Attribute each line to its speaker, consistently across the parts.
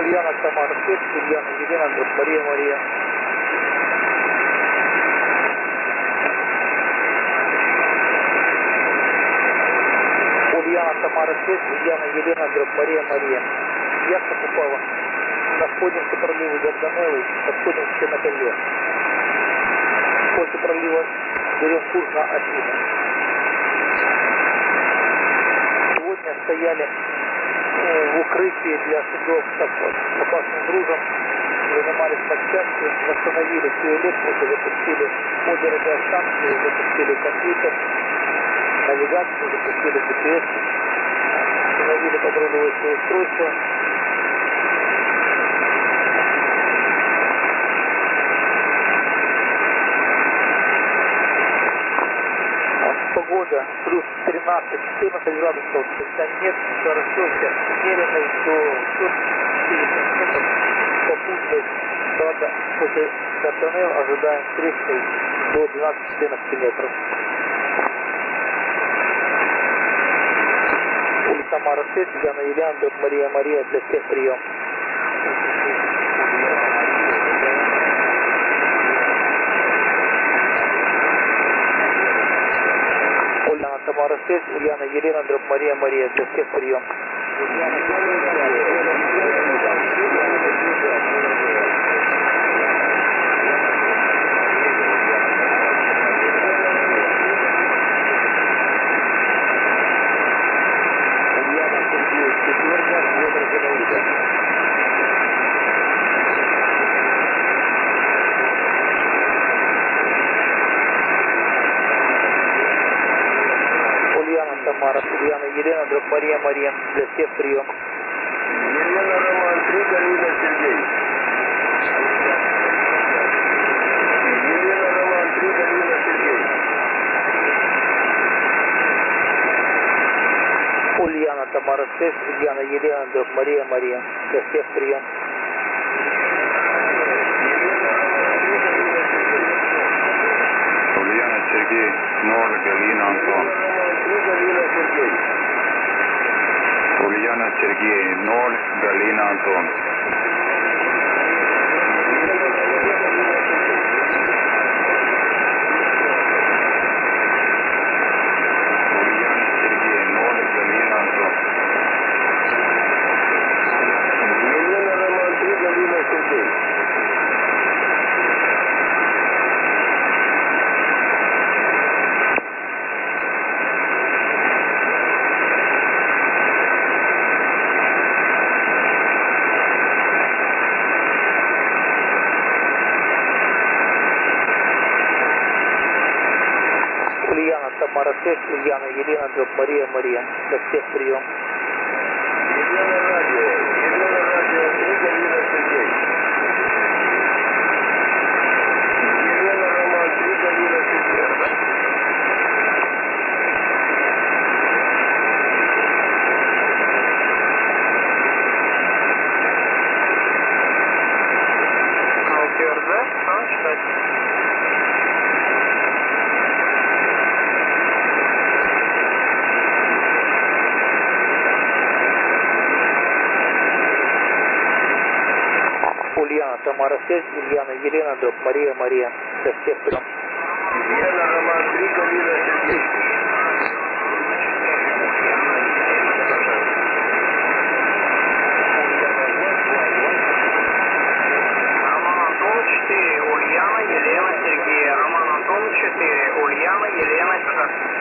Speaker 1: Ульяна, Тамара, Свет, Ульяна, Елена, Андрюх, Мария, Мария. Ульяна, Тамара, Свет, Ульяна, Елена, Андрюх, Мария, Мария. Яхта Купава. Находимся в проливе Дарданеллы, подходим к Черноколе. После пролива берем курс на Афины. Сегодня стояли в укрытии для судов с опасным грузом, занимались подчасткой, восстановили всю электрику, запустили обе радиостанции, запустили компьютер, навигацию, запустили GPS, установили подруливающее устройство. Погода плюс 13-14 градусов, когда нет, хорошо, сейчас умеренный до 4 сантиметров, попутной, правда, после Дарданелл ожидаем встречной до 12-14 метров. Тамара, Свет, Яна, Елена, Мария, Мария, для всех прием. Ульяна, Тамара, Свет, Ульяна, Елена, Мария, Мария, для всех прием. Тамара, Ульяна, Елена, Мария, Мария, для всех прием.
Speaker 2: Елена, Роман, 3, Галина, Сергей. Елена, Роман, 3, Галина, Сергей.
Speaker 1: Ульяна, Тамара, Свет, Ульяна, Елена, Мария, Мария, для всех прием.
Speaker 3: Ульяна, Сергей, 0, Галина, Антон. Ульяна, Сергей, 0, Галина, Антон. Ульяна, Сергей, 0, Галина, Антон.
Speaker 2: Елена, Роман, 3, Галина, Сергей.
Speaker 1: Тамара, Свет, Ульяна, Елена, Мария, Мария, для всех прием.
Speaker 2: Елена, радио, 3, Галина, Сергей. Елена, Роман, 3, Галина, Сергей.
Speaker 1: ТРЗ, что читать? Ульяна, Тамара, Свет, Ульяна, Елена, Мария, Мария, для всех прием.
Speaker 2: Елена, Роман, 3, Галина, Сергей.
Speaker 4: Роман Антон 4, Ульяна, Елена, Сергей. Роман Антон 4, Ульяна, Елена, Сергей.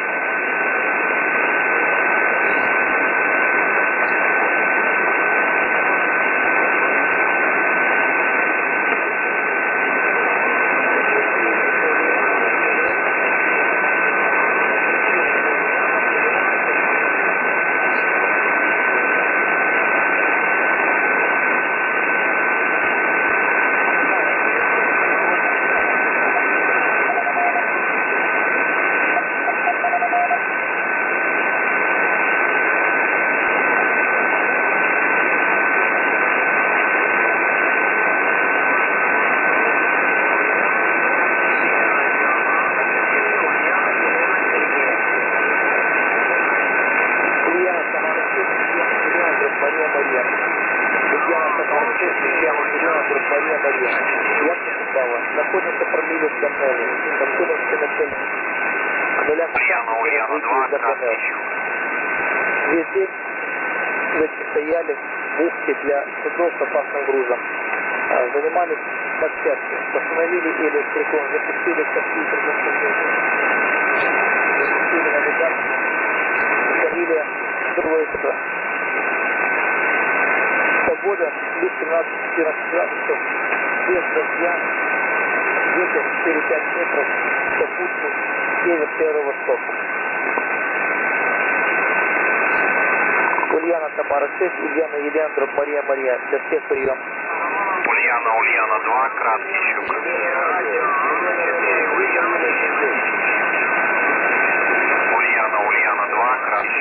Speaker 1: находится проливы в тоннеле. Откуда все начальники?
Speaker 4: Ульяна 2, краткий щук.
Speaker 1: Весь день стояли в бухте для судов с опасным грузом. Занимались подсчеткой, восстановили электрикон, запустили компьютер, запустили навигацию, установили строительство. Погода плюс 17-14 градусов, без дождя, ветер 4-5 метров, попутный, север-северо-восток. Ульяна Тамара 6, Ульяна Елена, дробь Мария, для всех прием.
Speaker 4: Ульяна 2, краткий щук. Ульяна 2, краткий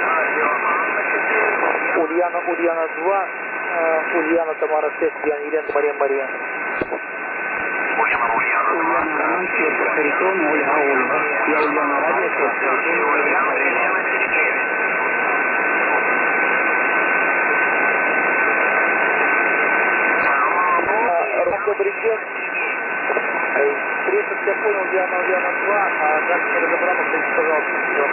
Speaker 4: щук.
Speaker 1: Ульяна 2, Ульяна Тамара 6, Ульяна Елена, Мария.
Speaker 4: Ульяна 2,
Speaker 5: Роман Светов, Харитон, Ольга. Я Ульяна Радио,
Speaker 4: Ульяна Елена Сергеевна.
Speaker 1: Добрый день. Приехал, я понял, Ульяна 2, а дальше не разобрал, скажите, пожалуйста.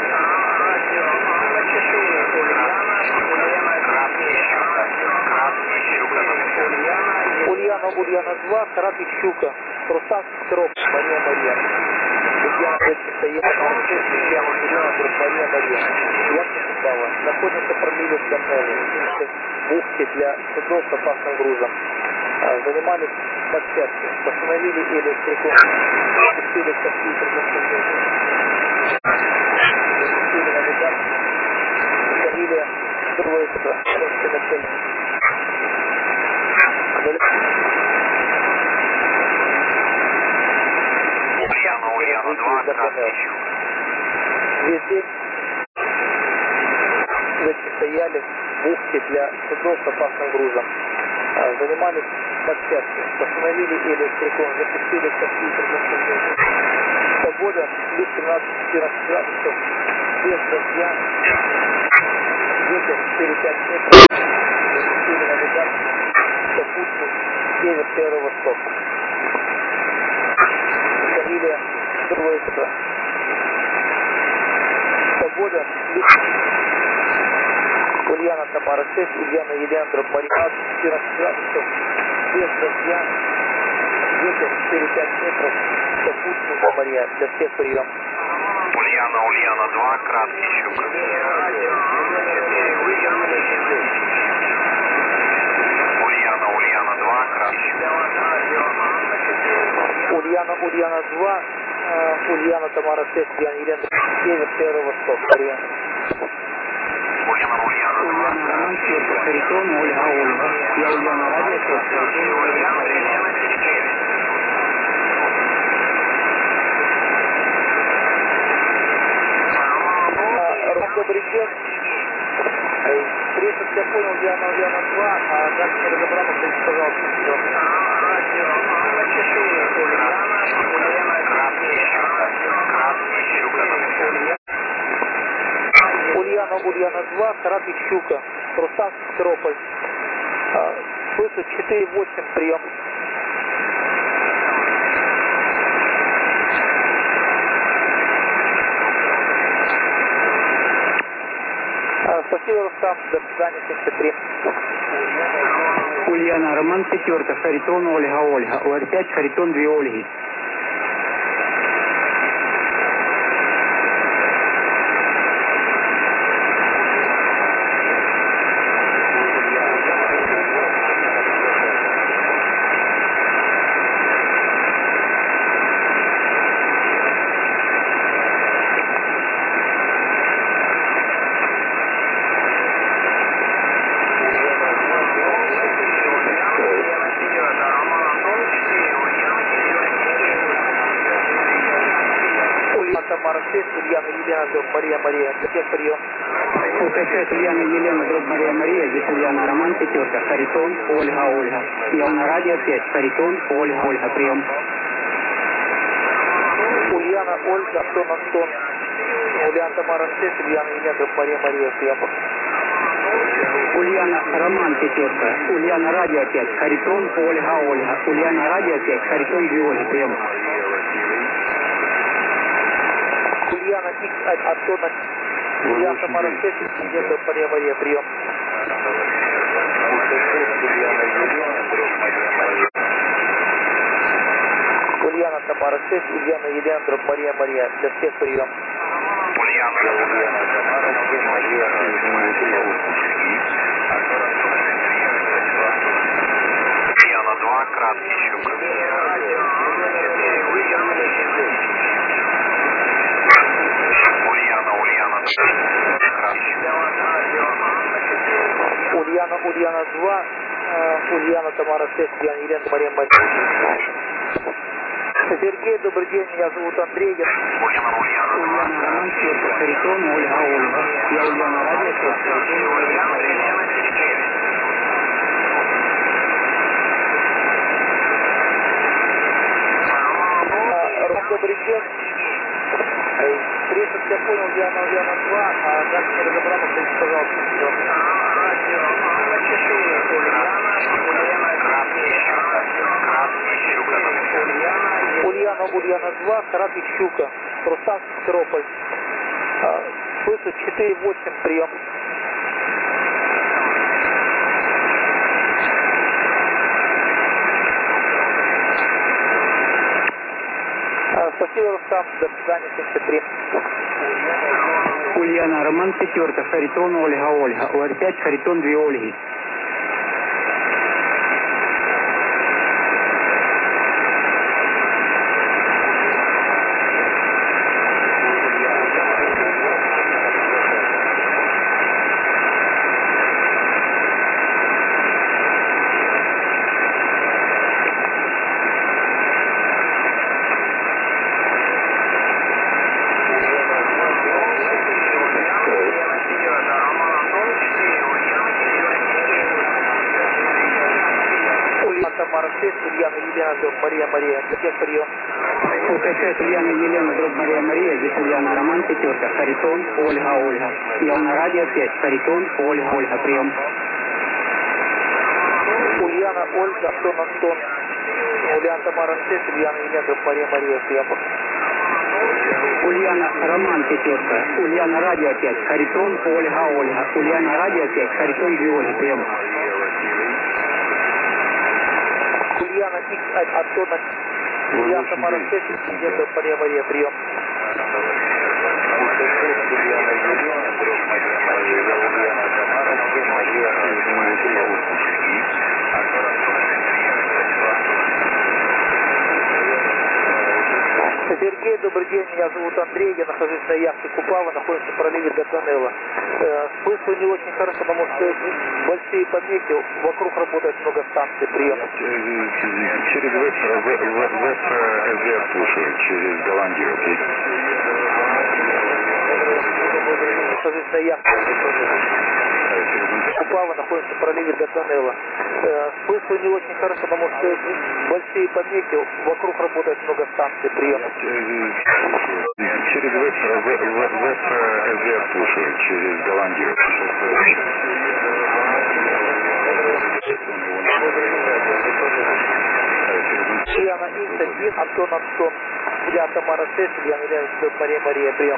Speaker 1: Ульяна 2, Каратый Щука, Рустам Сироп, Мария. Ульяна 3 стоит, Мария. Я Пава. Находится проливы в тоннеле, в бухте для судов с опасным грузом. Занимались подсчеткой, восстановили электрикон, запустили компьютер, запустили навигацию, установили строительство, начальники.
Speaker 4: Ульяна 2, краткий щук.
Speaker 1: Весь день стояли в бухте для судов с опасным грузом. Занимались подсчеткой, восстановили электрикон, запустили компьютер, погода плюс 17-14 градусов, без дождя, ветер 4-5 метров, запустили навигацию, попутный, север-северо-восток. Установили строительство. Погода плюс Ульяна Тамара 6, Ульяна Елена, дробь Мария, 14 градусов, без дождя, ветер 4-5 метров, попутный, Мария, для всех прием.
Speaker 4: Ульяна 2, краткий щук. Ульяна 2, краткий щук.
Speaker 1: Ульяна 2, Ульяна Тамара 6, Ульяна Елена, север-северо-восток, прием.
Speaker 4: Ульяна
Speaker 5: Роман Светов, Харитон, Ольга. Я Ульяна Радио,
Speaker 4: Ульяна Елена Сергеевна.
Speaker 1: Добрый день. Приехал, я понял, Ульяна 2, а дальше не разобрал, скажите, пожалуйста. Ульяна 2, Каратый Щука, Рустам Сирополь. Слышу 4-8, прием. Спасибо, Рустам, до свидания, 73.
Speaker 5: Ульяна, Роман 4, Харитон, Ольга. УР5, Харитон, 2 Ольги.
Speaker 1: Тамара 6, Ульяна Елена, дробь Мария, для всех прием.
Speaker 5: УК5, Ульяна Елена, дробь Мария, здесь Ульяна, Роман 5, Харитон, Ольга. Я на радио 5, Харитон, Ольга, прием.
Speaker 1: Ульяна, Ольга, Антон. Ульяна Тамара 6, Ульяна Елена, дробь Мария, прием.
Speaker 5: Ульяна, Роман, пятерка. Ульяна, радио 5. Харитон, Ольга, Ольга. Ульяна, радио 5. Харитон, 2 Ольги. Прием.
Speaker 1: Ульяна, X, Антона, Ульяна, Тамара, 6, инцидент, Мария, прием. Ульяна, Тамара, 6, Ульяна, Елена, дробь Мария, для всех прием.
Speaker 3: Ульяна, Тамара, 7, Мария, Ульяна, 2, краткий щук.
Speaker 1: Ульяна, 2, Ульяна, Тамара, 6, Ульяна, Елена, Мария. Сергей, добрый день, меня зовут Андрей.
Speaker 5: Ульяна, Роман, пятерка. Харитон, Ольга, Ольга. Я Ульяна, радио 5. Харитон,
Speaker 4: Ульяна, Елена, Сергей.
Speaker 1: Ром, добрый день. Приехал, я понял, Ульяна, 2, а дальше не разобрался, скажите, пожалуйста.
Speaker 4: Радио Анна 4, Ульяна, Елена,
Speaker 1: Ульяна, 2, Саратов, Щука, Рустам, Симферополь. Слышу, 4-8, прием. Спасибо, Рустам, до свидания, 73.
Speaker 5: Ульяна, Роман, пятерка. Харитон, Ольга, Ольга. УР5, Харитон, 2 Ольги.
Speaker 1: Тамара, 6, Ульяна, Елена, дробь Мария, для всех прием.
Speaker 5: УТ5, Ульяна, Елена, дробь Мария. Здесь Ульяна, Роман, пятерка. Харитон, Ольга, Ольга. Я на радио 5. Харитон, Ольга. Прием.
Speaker 1: Ульяна, Ольга, Антон. Ульяна, Тамара, 6, Ульяна, Елена, дробь Мария, прием.
Speaker 5: Ульяна, Роман, пятерка. Ульяна, радио 5. Харитон, Ольга. Ульяна, радио 5. Харитон, 2 Ольги. Прием.
Speaker 1: Ульяна, X, Антона, Ульяна, Тамара, 6, инцидент, Мария, прием. Сергей, добрый день, меня зовут Андрей, я нахожусь на яхте Купава, находимся в проливе Дарданелла. Слышу не очень хорошо, потому что большие помехи, вокруг работает много станций, прием.
Speaker 3: Через веб слушаю, через Голландию, окей.
Speaker 1: Нахожусь на яхте Купава, находимся в проливе Дарданелла. Слышу не очень хорошо, потому что большие помехи, вокруг работает много станций, прием.
Speaker 3: Через веб слушаю, через Голландию.
Speaker 1: Ульяна, X, Антон. Ульяна, Тамара, 6, Ульяна, Елена, дробь Мария, прием.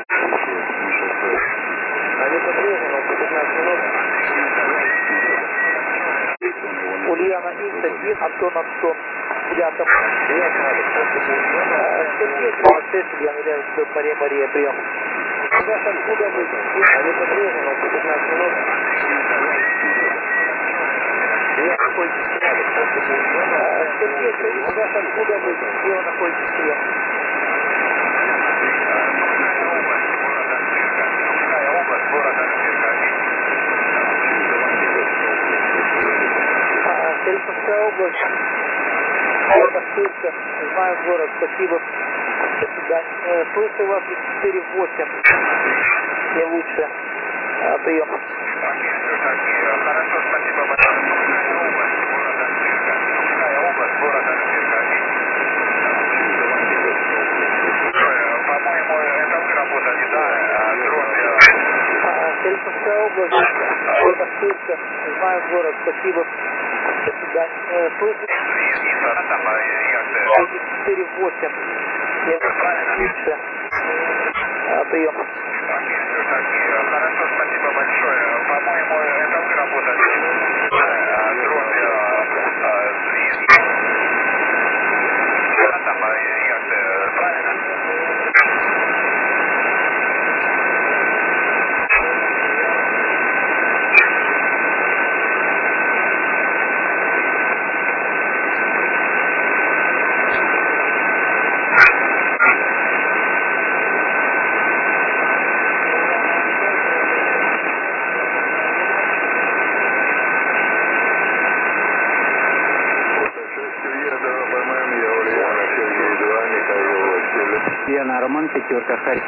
Speaker 1: Они по-прежнему, 15 минут. Ульяна, X, Антон. Ульяна, Сергей, 6, Ульяна, Елена, дробь Мария, прием. У вас откуда вы? Они по-прежнему, 15 минут. Сергей, у вас откуда вы? Где вы находитесь? Прием. Херсонская область. Это Ширка. Знаю город. Спасибо. До свидания. Слышу вас 4-8. Не лучше. Прием.
Speaker 3: Хорошо, спасибо большое. По-моему, это вы работали, да? Дроби.
Speaker 1: Херсонская область. Это Ширка, знаем город, спасибо. До свидания. Слушай, 4-8. Прием.
Speaker 3: Хорошо, спасибо большое. По-моему, это вы работали. Дробь там реакция, правильно?
Speaker 5: Ульяна, Роман, пятерка, Харь.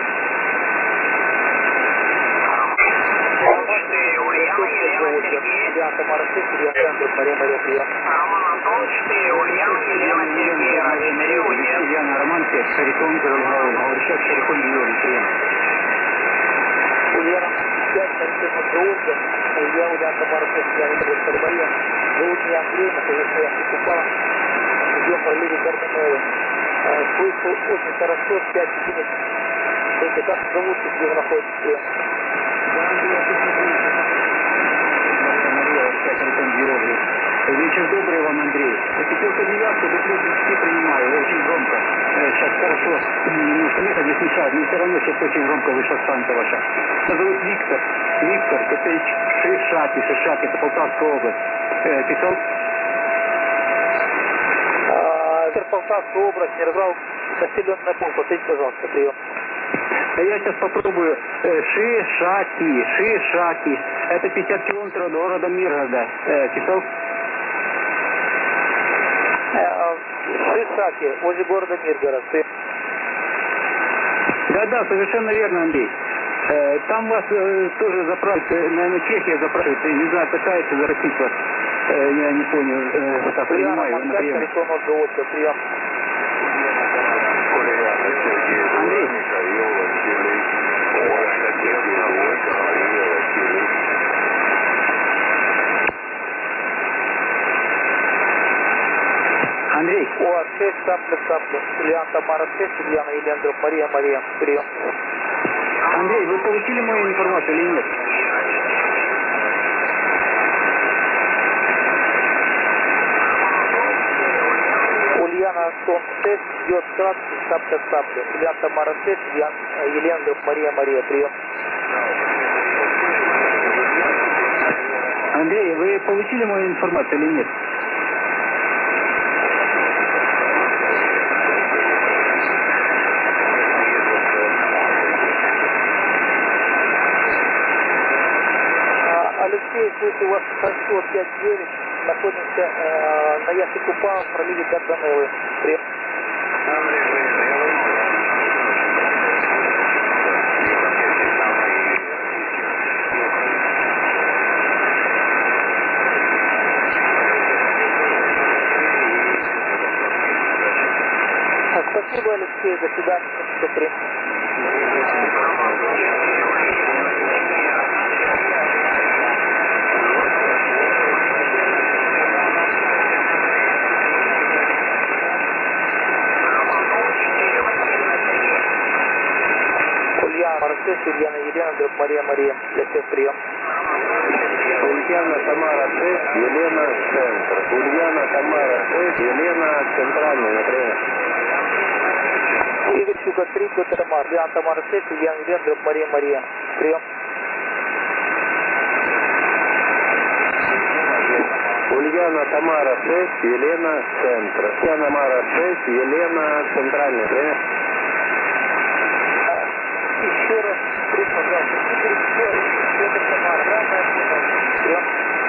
Speaker 1: Тамара, Илья, центр, Мария, прием.
Speaker 4: Роман Антонович, ты, Ульяна, Елена, Сергей, Радий, Мария, Ульяна.
Speaker 5: Ульяна, Роман, 5, Харитон, Ольга, Урщак, Харитон, Георгий, прием.
Speaker 1: Ульяна, 5, Харитон, Ольга, Ульяна, Тамара, Илья, Мария. Зовут меня Андрей, нахожусь я в Купала. Идем по Ливе Дарданеллы. Слышу очень хорошо, 5 единиц. Только как зовут, где вы находитесь?
Speaker 5: Мария, Урщак, Харитон, Георгий. Вечер добрый вам, Андрей. Пятерка, девятка, до 30 принимаю, очень громко. Сейчас хорошо, немножко меха не смешает, но все равно сейчас очень громко вышла станция ваша. Меня зовут Виктор. Виктор, это Шишак, это Полтавская область. Писал?
Speaker 1: Полтавская область, не разобрал населенный пункт. Повторите, пожалуйста, прием.
Speaker 5: Я сейчас попробую. Шишаки. Это 50 километров от города Миргорода. Писал?
Speaker 1: Шишаки, возле города Миргород.
Speaker 5: Да, совершенно верно, Андрей. Там вас тоже запрашивают, наверное, Чехия запрашивает, не знаю, пытается зарастить вас. Я не понял, так понимаю, на прием.
Speaker 1: Прием.
Speaker 5: Андрей. Андрей.
Speaker 1: О, 6, сапля. Ильяна, Тамара, 6, Ильяна, Елена, Мария. Прием.
Speaker 5: Андрей, вы получили мою информацию или нет?
Speaker 1: Ульяна, Антон, 6, идет сразу, сапля. Ильяна, Тамара, 6, Елена, Мария. Прием.
Speaker 5: Андрей, вы получили мою информацию или нет?
Speaker 1: Алексей, если у вас хорошо 5-9, находимся на яхте Купала в проливе Дарданеллы. Прием. Спасибо, Алексей, до свидания. Ульяна, Елена, Мария. Для всех прием.
Speaker 2: Ульяна, Тамара, 6, Елена, центр. Ульяна, Тамара, 6, Елена, центральный, например.
Speaker 1: Игорь Щука, 3, Тамара. Ульяна, Тамара, 6, Ульяна, Елена, Мария. Прием.
Speaker 2: Ульяна, Тамара, 6, Елена, центр. Ульяна, Тамара, 6, Елена, центральный, например.
Speaker 1: Еще раз, пожалуйста. Игорь, Тамара, прием.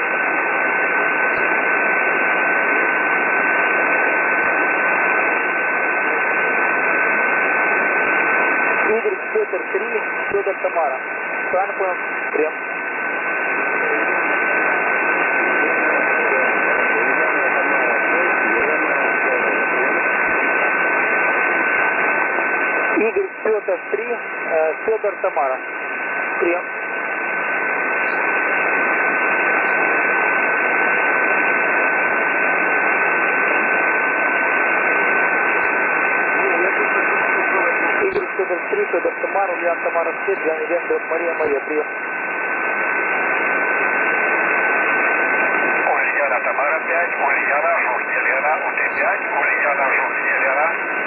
Speaker 1: Игорь, Петр, 3, Федор, Тамара. Правильно понял? Прием. Игорь, Петр, 3, Федор, Тамара. Прием. 3, Федор Тамара, Ульяна Тамара 6, Джани Венделов, Мария Мария, прием.
Speaker 3: Ульяна Тамара 5, Ульяна Жук, Елена, УТ5, Ульяна Жук, Елена.